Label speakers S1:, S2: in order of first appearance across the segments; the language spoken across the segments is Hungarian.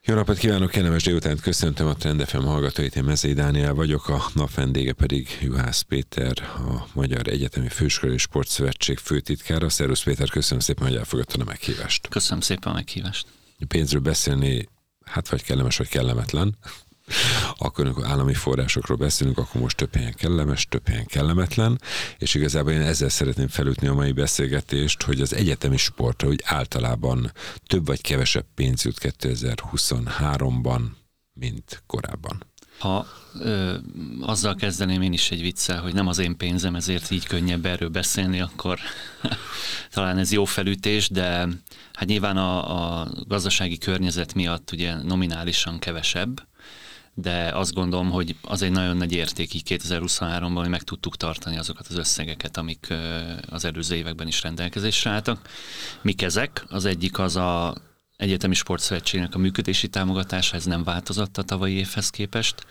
S1: Jó napot kívánok, kellemes délutánt, köszöntöm a Trend FM hallgatóit, én Mezei Dániel vagyok, a nap vendége pedig Juhász Péter, a Magyar Egyetemi Főiskolai Sportszövetség főtitkára. Szervusz Péter, köszönöm szépen, hogy elfogadtad a meghívást.
S2: Köszönöm szépen a meghívást.
S1: Pénzről beszélni, hát vagy kellemes, vagy kellemetlen. Akkor, amikor állami forrásokról beszélünk, akkor most több helyen kellemes, több helyen kellemetlen, és igazából én ezzel szeretném felütni a mai beszélgetést, hogy az egyetemi sportra úgy általában több vagy kevesebb pénz jut 2023-ban, mint korábban.
S2: Ha azzal kezdeném én is egy viccel, hogy nem az én pénzem, ezért így könnyebb erről beszélni, akkor talán ez jó felütés, de hát nyilván a gazdasági környezet miatt ugye nominálisan kevesebb, de azt gondolom, hogy az egy nagyon nagy érték így 2023-ban, hogy meg tudtuk tartani azokat az összegeket, amik az előző években is rendelkezésre álltak. Mik ezek? Az egyik az az Egyetemi Sportszövetségnek a működési támogatása, ez nem változott a tavalyi évhez képest.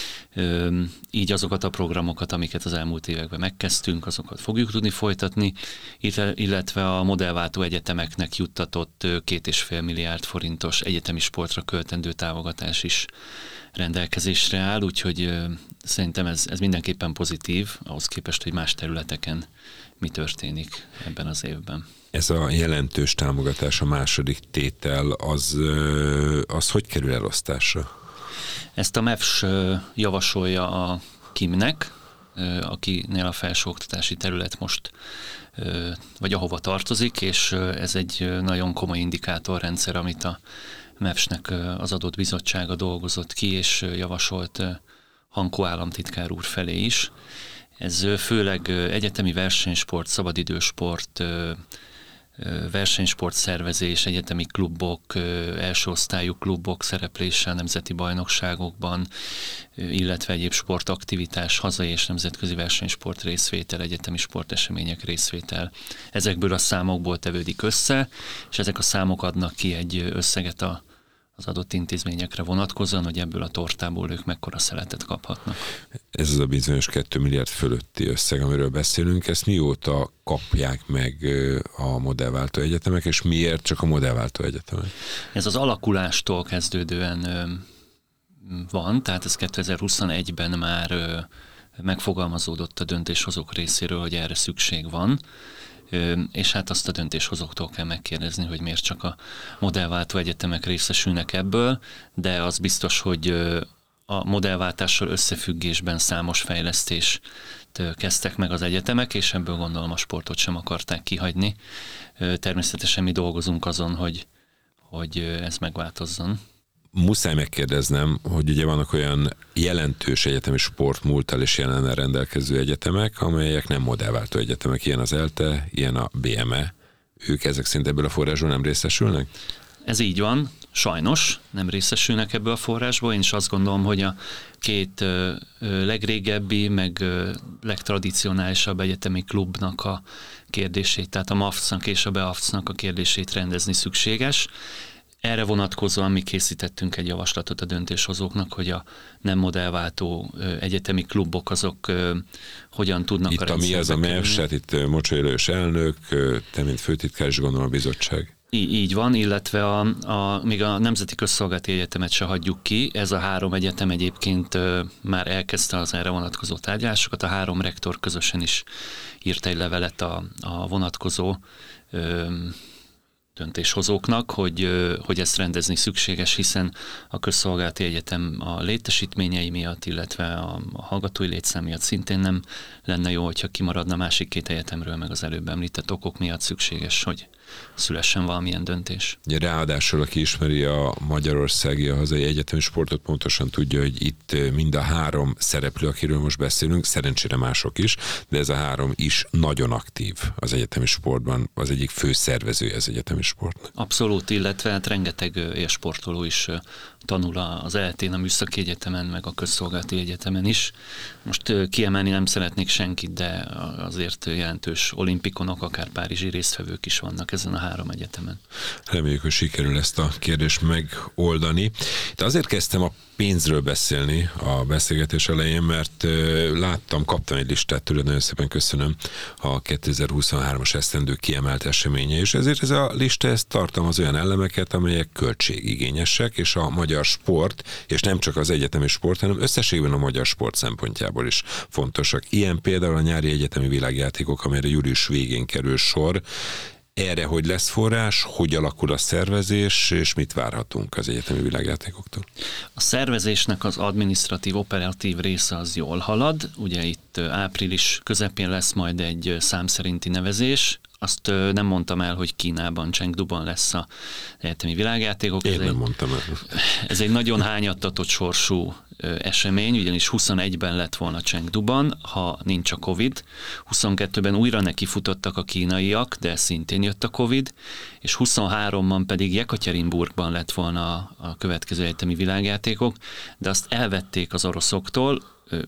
S2: Így azokat a programokat, amiket az elmúlt években megkezdtünk, azokat fogjuk tudni folytatni, illetve a modellváltó egyetemeknek juttatott 2,5 milliárd forintos egyetemi sportra költendő támogatás is rendelkezésre áll, úgyhogy szerintem ez mindenképpen pozitív, ahhoz képest, hogy más területeken mi történik ebben az évben.
S1: Ez a jelentős támogatás, a második tétel, az hogy kerül elosztásra?
S2: Ezt a MEFS javasolja a KIM-nek, akinél a felsőoktatási terület most, vagy ahova tartozik, és ez egy nagyon komoly indikátorrendszer, amit a MEFS-nek az adott bizottsága dolgozott ki, és javasolt Hankó államtitkár úr felé is. Ez főleg egyetemi versenysport, szabadidősport, versenysport szervezés, egyetemi klubok, első osztályú klubok szereplése a nemzeti bajnokságokban, illetve egyéb sportaktivitás, hazai és nemzetközi versenysport részvétel, egyetemi sportesemények részvétel. Ezekből a számokból tevődik össze, és ezek a számok adnak ki egy összeget az adott intézményekre vonatkozóan, hogy ebből a tortából ők mekkora szeletet kaphatnak.
S1: Ez az a bizonyos 2 milliárd fölötti összeg, amiről beszélünk, ezt mióta kapják meg a modellváltó egyetemek, és miért csak a modellváltó egyetemek?
S2: Ez az alakulástól kezdődően van, tehát ez 2021-ben már megfogalmazódott a döntéshozók részéről, hogy erre szükség van, és hát azt a döntéshozóktól kell megkérdezni, hogy miért csak a modellváltó egyetemek részesülnek ebből, de az biztos, hogy a modellváltással összefüggésben számos fejlesztést kezdtek meg az egyetemek, és ebből gondolom a sportot sem akarták kihagyni. Természetesen mi dolgozunk azon, hogy ez megváltozzon.
S1: Muszáj megkérdeznem, hogy ugye vannak olyan jelentős egyetemi sportmúlttal és jelennel rendelkező egyetemek, amelyek nem modellváltó egyetemek, ilyen az ELTE, ilyen a BME. Ők ezek szerint ebből a forrásból nem részesülnek?
S2: Ez így van, sajnos nem részesülnek ebből a forrásból. Én is azt gondolom, hogy a két legrégebbi, meg legtradicionálisabb egyetemi klubnak a kérdését, tehát a MAFC-nak és a BEAFC-nak a kérdését rendezni szükséges. Erre vonatkozóan mi készítettünk egy javaslatot a döntéshozóknak, hogy a nem modellváltó egyetemi klubok azok hogyan tudnak
S1: itt
S2: a rendszerbe
S1: mi az a MEFS, hát itt Mocsoly elnök, te mint főtitkár is gondolom a bizottság.
S2: Így van, illetve még a Nemzeti Közszolgálati Egyetemet se hagyjuk ki. Ez a 3 egyetem egyébként már elkezdte az erre vonatkozó tárgyalásokat. A 3 rektor közösen is írt egy levelet a vonatkozó döntéshozóknak, hogy ezt rendezni szükséges, hiszen a Közszolgálati Egyetem a létesítményei miatt, illetve a hallgatói létszám miatt szintén nem lenne jó, hogyha kimaradna másik 2 egyetemről, meg az előbb említett okok miatt szükséges, hogy szülessen valamilyen döntés.
S1: Ráadásul, aki ismeri a magyarországi, a hazai egyetemi sportot, pontosan tudja, hogy itt mind a 3 szereplő, akiről most beszélünk, szerencsére mások is, de ez a 3 is nagyon aktív az egyetemi sportban, az egyik fő szervezője az egyetemi sportnak.
S2: Abszolút, illetve hát rengeteg élsportoló is tanul az ELTE-n, a Műszaki Egyetemen, meg a Közszolgálati Egyetemen is. Most kiemelni nem szeretnék senkit, de azért jelentős olimpikonok, akár párizsi résztvevők is vannak ezen a 3 egyetemen.
S1: Reméljük, hogy sikerül ezt a kérdést megoldani. De azért kezdtem a pénzről beszélni a beszélgetés elején, mert kaptam egy listát tőled, nagyon szépen köszönöm, a 2023-as esztendő kiemelt eseménye, és ezért ez a lista tartalmaz olyan elemeket, amelyek költségigényesek, és a magyar sport, és nem csak az egyetemi sport, hanem összességében a magyar sport szempontjából is fontosak. Ilyen például a nyári egyetemi világjátékok, amelyre július végén kerül sor. Erre hogy lesz forrás, hogy alakul a szervezés, és mit várhatunk az egyetemi világjátékoktól?
S2: A szervezésnek az adminisztratív, operatív része az jól halad. Ugye itt április közepén lesz majd egy számszerinti nevezés. Azt nem mondtam el, hogy Kínában, Chengduban lesz az egyetemi világjátékok.
S1: Én nem mondtam el.
S2: Ez egy nagyon hányattatott sorsú esemény, ugyanis 21-ben lett volna Chengduban, ha nincs a Covid. 22-ben újra nekifutottak a kínaiak, de szintén jött a Covid, és 23-ban pedig Jekaterinburgban lett volna a következő egyetemi világjátékok, de azt elvették az oroszoktól,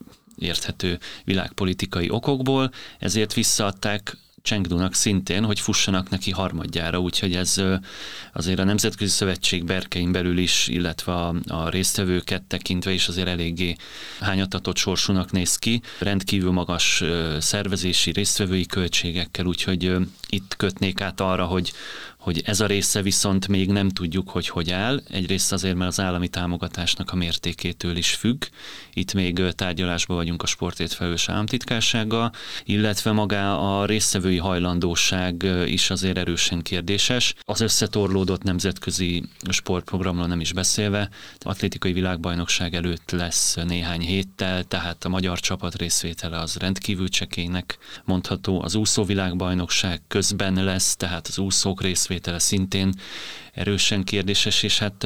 S2: érthető világpolitikai okokból, ezért visszaadták Chengdunak szintén, hogy fussanak neki harmadjára, úgyhogy ez azért a Nemzetközi Szövetség berkein belül is, illetve a résztvevőket tekintve is azért eléggé hányattatott sorsúnak néz ki. Rendkívül magas szervezési, résztvevői költségekkel, úgyhogy itt kötnék át arra, hogy ez a része viszont még nem tudjuk, hogy áll. Egyrészt azért, mert az állami támogatásnak a mértékétől is függ. Itt még tárgyalásban vagyunk a sportért felelős államtitkársággal, illetve maga a résztvevői hajlandóság is azért erősen kérdéses. Az összetorlódott nemzetközi sportprogramról nem is beszélve, atlétikai világbajnokság előtt lesz néhány héttel, tehát a magyar csapat részvétele az rendkívül csekélynek mondható. Az úszóvilágbajnokság közben lesz, tehát az úszók részvétele szintén erősen kérdéses, és hát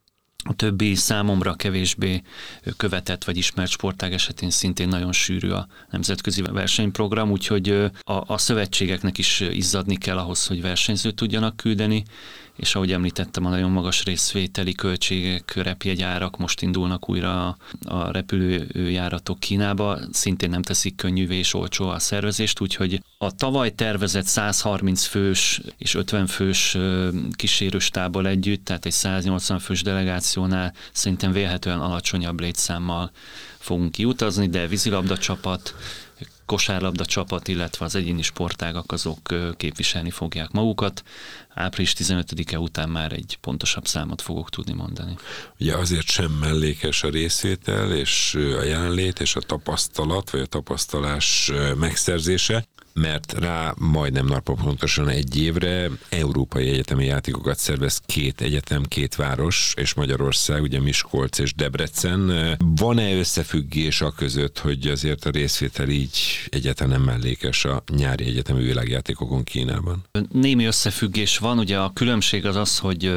S2: a többi számomra kevésbé követett vagy ismert sportág esetén szintén nagyon sűrű a nemzetközi versenyprogram, úgyhogy a szövetségeknek is izzadni kell ahhoz, hogy versenyzőt tudjanak küldeni, és ahogy említettem, a nagyon magas részvételi költségek, repjegyárak, most indulnak újra a repülőjáratok Kínába, szintén nem teszik könnyűvé és olcsó a szervezést, úgyhogy a tavaly tervezett 130 fős és 50 fős kísérőstábbal együtt, tehát egy 180 fős delegációnál szerintem vélhetően alacsonyabb létszámmal fogunk kiutazni, de vízilabda csapat, kosárlabda csapat, illetve az egyéni sportágak azok képviselni fogják magukat. Április 15-e után már egy pontosabb számot fogok tudni mondani.
S1: Ugye azért sem mellékes a részvétel és a jelenlét és a tapasztalat, vagy a tapasztalás megszerzése, mert rá majdnem pontosan egy évre európai egyetemi játékokat szervez 2 egyetem, 2 város és Magyarország, ugye Miskolc és Debrecen. Van-e összefüggés a között, hogy azért a részvétel így egyáltalán nem mellékes a nyári egyetemi világjátékokon Kínában?
S2: Némi összefüggés van, ugye a különbség az, hogy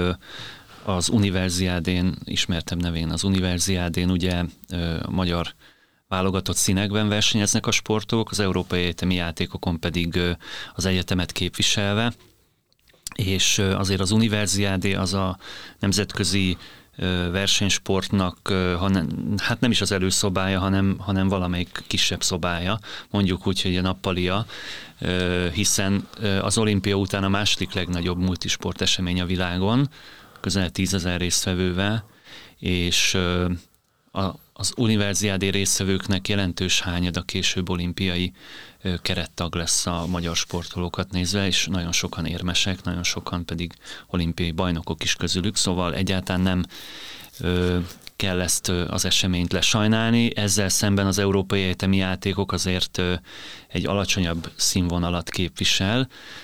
S2: az Universiádén, ismertebb nevén az Universiádén ugye a magyar válogatott színekben versenyeznek a sportolók, az európai egyetemi játékokon pedig az egyetemet képviselve, és azért az Universiádé az a nemzetközi versenysportnak, hát nem is az előszobája, hanem valamelyik kisebb szobája, mondjuk úgy, hogy a nappalia, hiszen az olimpia után a második legnagyobb multisport esemény a világon, közel 10 000 résztvevővel, és az Universiádé résztvevőknek jelentős hányada később olimpiai kerettag lesz a magyar sportolókat nézve, és nagyon sokan érmesek, nagyon sokan pedig olimpiai bajnokok is közülük, szóval egyáltalán nem kell ezt az eseményt lesajnálni. Ezzel szemben az európai egyetemi játékok azért egy alacsonyabb színvonalat képvisel,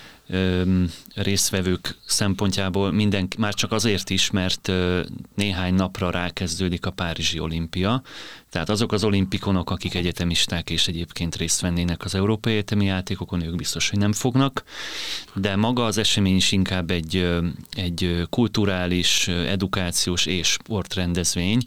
S2: résztvevők szempontjából már csak azért is, mert néhány napra rákezdődik a Párizsi olimpia. Tehát azok az olimpikonok, akik egyetemisták és egyébként részt vennének az európai egyetemi játékokon, ők biztos, hogy nem fognak. De maga az esemény is inkább egy kulturális, edukációs és sportrendezvény,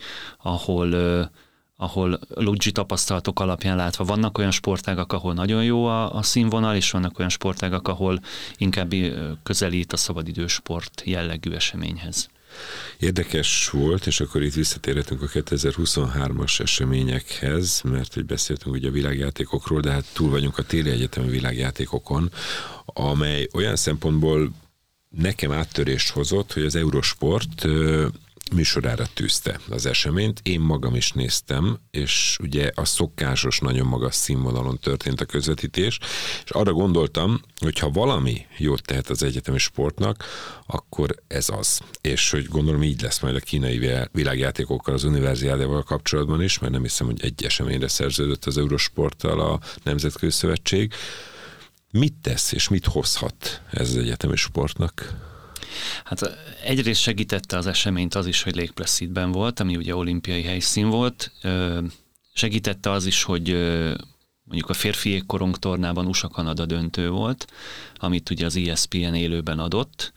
S2: ahol ludzsi tapasztalatok alapján látva vannak olyan sportágak, ahol nagyon jó a színvonal, és vannak olyan sportágak, ahol inkább közelít a szabadidősport jellegű eseményhez.
S1: Érdekes volt, és akkor itt visszatérhetünk a 2023-as eseményekhez, mert hogy beszéltünk ugye a világjátékokról, de hát túl vagyunk a téli egyetemi világjátékokon, amely olyan szempontból nekem áttörést hozott, hogy az Eurosport műsorára tűzte az eseményt. Én magam is néztem, és ugye a szokásos, nagyon magas színvonalon történt a közvetítés, és arra gondoltam, hogy ha valami jót tehet az egyetemi sportnak, akkor ez az. És hogy gondolom így lesz majd a kínai világjátékokkal, az Universiádával kapcsolatban is, mert nem hiszem, hogy egy eseményre szerződött az Eurosporttal a Nemzetközi Szövetség. Mit tesz és mit hozhat ez az egyetemi sportnak?
S2: Hát egyrészt segítette az eseményt az is, hogy Lake Placid-ben volt, ami ugye olimpiai helyszín volt. Segítette az is, hogy mondjuk a férfi jégkorong tornában USA-Kanada döntő volt, amit ugye az ESPN élőben adott.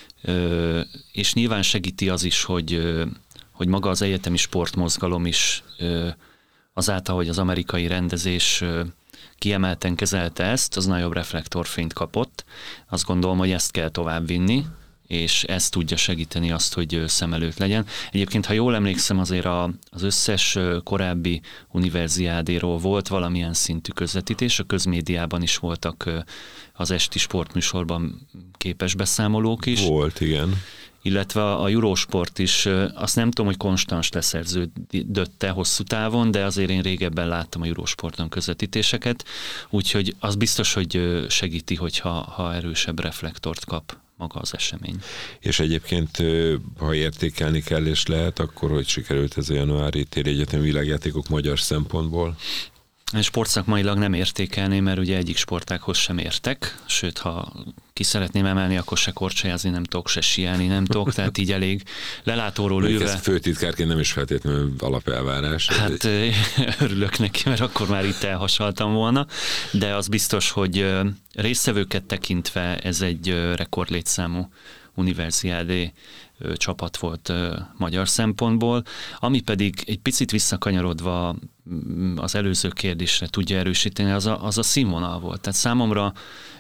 S2: És nyilván segíti az is, hogy maga az egyetemi sportmozgalom is azáltal, hogy az amerikai rendezés kiemelten kezelte ezt, az nagyobb reflektorfényt kapott. Azt gondolom, hogy ezt kell továbbvinni, és ez tudja segíteni azt, hogy szem előtt legyen. Egyébként, ha jól emlékszem, azért az összes korábbi universiádéról volt valamilyen szintű közvetítés, a közmédiában is voltak az esti sportműsorban képes beszámolók is.
S1: Volt, igen.
S2: Illetve a Eurosport is, azt nem tudom, hogy konstans leszerződötte hosszú távon, de azért én régebben láttam a Eurosporton közvetítéseket, úgyhogy az biztos, hogy segíti, hogyha erősebb reflektort kap maga az esemény.
S1: És egyébként, ha értékelni kell és lehet, akkor hogy sikerült ez a januári téli egyetemi világjátékok magyar szempontból?
S2: Sportszakmailag nem értékelném, mert ugye egyik sportághoz sem értek, sőt, ha ki szeretném emelni, akkor se korcsolyázni nem tudok, se siálni nem tudok, tehát így elég lelátóról ülve.
S1: Ez főtitkárként nem is feltétlenül alapelvárás.
S2: Hát örülök neki, mert akkor már itt elhasaltam volna, de az biztos, hogy résztvevőket tekintve ez egy rekordlétszámú universiádé csapat volt magyar szempontból, ami pedig egy picit visszakanyarodva az előző kérdésre tudja erősíteni, az a színvonal volt. Tehát számomra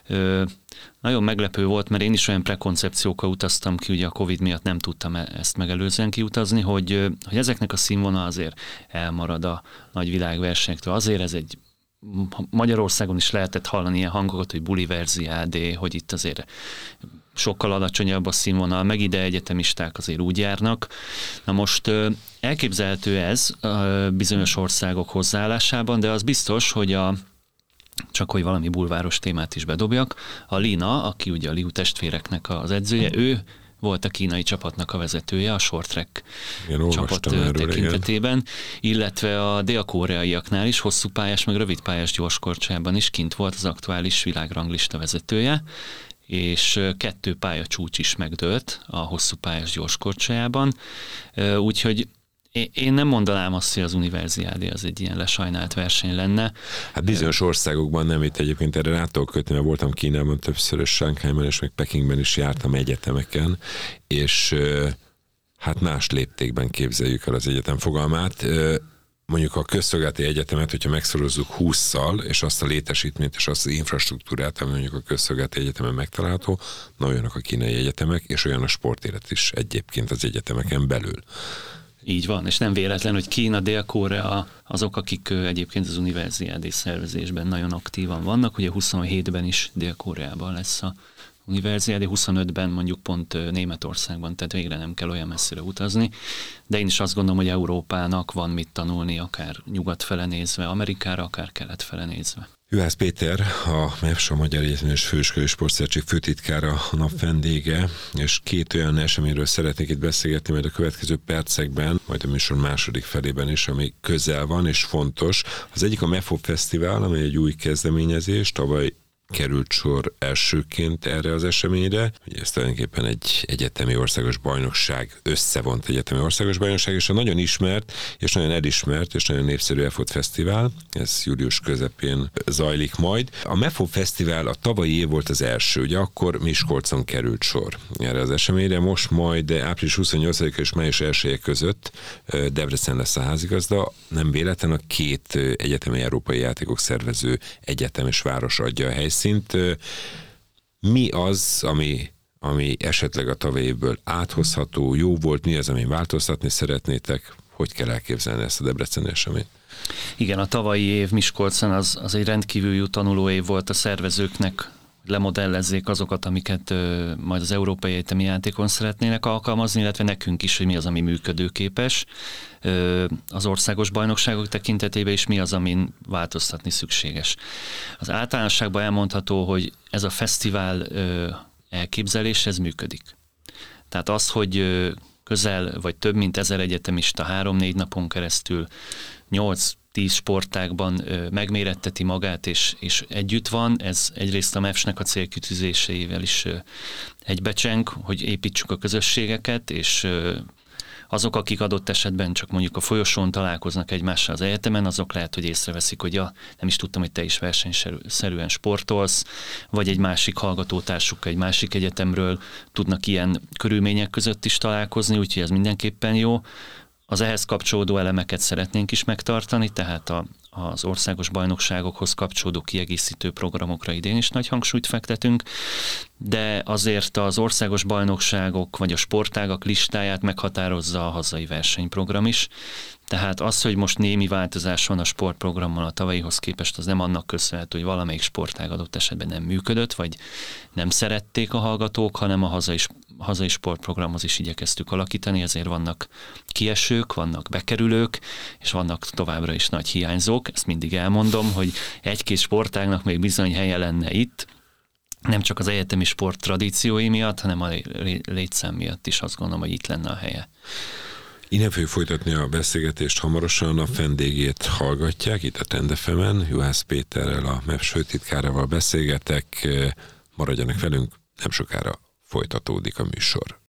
S2: nagyon meglepő volt, mert én is olyan prekoncepciókkal utaztam ki, ugye a Covid miatt nem tudtam ezt megelőzően kiutazni, hogy ezeknek a színvonal azért elmarad a nagy világversenyektől. Azért ez egy Magyarországon is lehetett hallani ilyen hangokat, hogy buliverziádé, hogy itt azért sokkal alacsonyabb a színvonal, meg ide egyetemisták azért úgy járnak. Na most elképzelhető ez bizonyos országok hozzáállásában, de az biztos, hogy csak hogy valami bulváros témát is bedobjak, a Lina, aki ugye a Liu testvéreknek az edzője, ő volt a kínai csapatnak a vezetője, a short track csapat tekintetében, illetve a dél-koreaiaknál is hosszú pályás, meg rövid pályás gyorskorcsában is kint volt az aktuális világranglista vezetője, és 2 pályacsúcs is megdőlt a hosszú pályás gyorskorcsolyában, úgyhogy én nem mondanám azt, hogy az universiádé az egy ilyen lesajnált verseny lenne.
S1: Hát bizonyos országokban nem, itt egyébként erre rá tudok kötni, mert voltam Kínában többször, és Shanghaiban és meg Pekingben is jártam egyetemeken, és hát más léptékben képzeljük el az egyetem fogalmát. Mondjuk a közszolgálati egyetemet, hogyha megszorozzuk 20-szal, és azt a létesítményt, és azt az infrastruktúrát, ami mondjuk a közszolgálati egyetemen megtalálható, na olyanok a kínai egyetemek, és olyan a sportélet is egyébként az egyetemeken belül.
S2: Így van, és nem véletlen, hogy Kína, Dél-Korea azok, akik egyébként az universiádé szervezésben nagyon aktívan vannak. Ugye 27-ben is Dél-Koreában lesz a universiádé, 25-ben mondjuk pont Németországban, tehát végre nem kell olyan messzire utazni. De én is azt gondolom, hogy Európának van mit tanulni, akár nyugat fele nézve, Amerikára, akár kelet fele nézve.
S1: Juhász Péter, a MEFSA Magyar Egyetemi és Főiskolai Sportszövetség főtitkára, a nap vendége, és 2 olyan eseményről szeretnék itt beszélgetni, majd a következő percekben, majd a műsor második felében is, ami közel van és fontos. Az egyik a MEFOB Fesztivál, amely egy új kezdeményezés, tavaly került sor elsőként erre az eseményre. Ugye ez tulajdonképpen egy egyetemi országos bajnokság, összevont egyetemi országos bajnokság, és a nagyon ismert, és nagyon elismert, és nagyon népszerű EFOD Fesztivál. Ez július közepén zajlik majd. A MEFOB Fesztivál a tavalyi év volt az első, ugye akkor Miskolcon került sor erre az eseményre, most majd április 28-a és május 1-e között Debrecen lesz a házigazda. Nem véletlen, a 2 egyetemi európai játékok szervező egyetem és város adja a helyszínt. Mi az, ami esetleg a tavalyi évből áthozható, jó volt, mi az, amin változtatni szeretnétek, hogy kell elképzelni ezt a debreceni eseményt?
S2: Igen, a tavalyi év Miskolcon az egy rendkívül jó tanuló év volt a szervezőknek, lemodellezzék azokat, amiket majd az Európai Egyetemi Játékon szeretnének alkalmazni, illetve nekünk is, hogy mi az, ami működőképes az országos bajnokságok tekintetében, és mi az, amin változtatni szükséges. Az általánosságban elmondható, hogy ez a fesztivál elképzelés, ez működik. Tehát az, hogy közel vagy több mint 1000 egyetemista 3-4 napon keresztül 8-10 sportágban megméretteti magát, és együtt van, ez egyrészt a MEFS-nek a célkitűzéseivel is egybecseng, hogy építsük a közösségeket, és azok, akik adott esetben csak mondjuk a folyosón találkoznak egymással az egyetemen, azok lehet, hogy észreveszik, hogy nem is tudtam, hogy te is versenyszerűen sportolsz, vagy egy másik hallgatótársuk egy másik egyetemről tudnak ilyen körülmények között is találkozni, úgyhogy ez mindenképpen jó. Az ehhez kapcsolódó elemeket szeretnénk is megtartani, tehát az országos bajnokságokhoz kapcsolódó kiegészítő programokra idén is nagy hangsúlyt fektetünk, de azért az országos bajnokságok vagy a sportágak listáját meghatározza a hazai versenyprogram is. Tehát az, hogy most némi változás van a sportprogrammal a tavalyihoz képest, az nem annak köszönhető, hogy valamelyik sportág adott esetben nem működött, vagy nem szerették a hallgatók, hanem a hazai sportprogramhoz is igyekeztük alakítani, ezért vannak kiesők, vannak bekerülők, és vannak továbbra is nagy hiányzók. Ezt mindig elmondom, hogy egy-két sportágnak még bizony helye lenne itt, nem csak az egyetemi sport tradíciói miatt, hanem a létszám miatt is azt gondolom, hogy itt lenne a helye.
S1: Innen fogjuk folytatni a beszélgetést hamarosan, a vendégét hallgatják, itt a Trend FM-en, Juhász Péterrel, a MEFS főtitkárával beszélgetek, maradjanak velünk, nem sokára folytatódik a műsor.